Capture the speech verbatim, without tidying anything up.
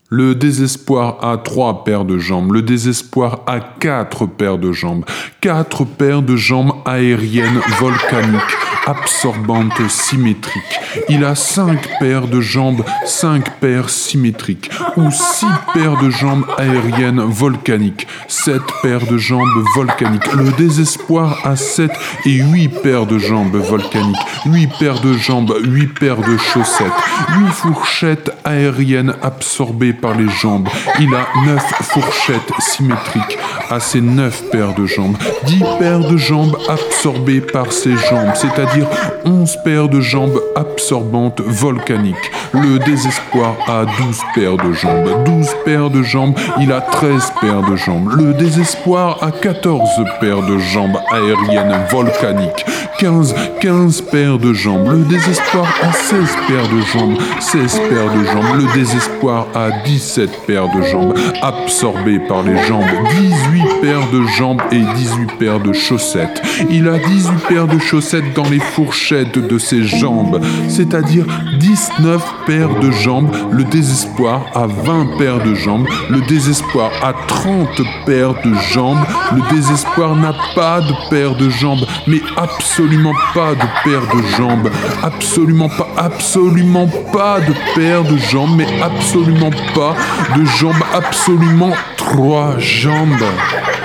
Le désespoir a trois paires de jambes. Le désespoir a quatre paires de jambes. Quatre paires de jambes aériennes volcaniques, absorbantes, symétriques. Il a cinq paires de jambes, cinq paires symétriques. Ou six paires de jambes aériennes volcaniques, sept paires de jambes volcaniques. Le désespoir a sept et huit paires de jambes volcaniques. Huit paires de jambes, huit paires de chaussettes. Huit fourchettes aériennes absorbées par les jambes. Il a neuf fourchettes symétriques à ses neuf paires de jambes. Dix paires de jambes absorbées par ses jambes, c'est-à-dire onze paires de jambes absorbantes volcaniques. Le désespoir a douze paires de jambes. douze paires de jambes, il a treize paires de jambes. Le désespoir a quatorze paires de jambes aériennes volcaniques. quinze, quinze paires de jambes. Le désespoir a seize paires de jambes. seize paires de jambes. Le désespoir a dix-sept paires de jambes absorbées par les jambes. dix-huit paires de jambes et dix-huit paires de chaussettes. Il a dix-huit paires de chaussettes dans les fourchettes de ses jambes, c'est-à-dire dix-neuf paires de jambes. Le désespoir a vingt paires de jambes. Le désespoir a trente paires de jambes. Le désespoir n'a pas de paire de jambes, mais absolument pas de paire de jambes. Absolument pas, absolument pas de paire de jambes, mais absolument pas de jambes, absolument trois jambes.